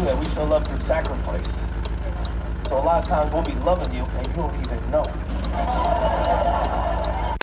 that we show love through sacrifice. So a lot of times we'll be loving you and you don't even know.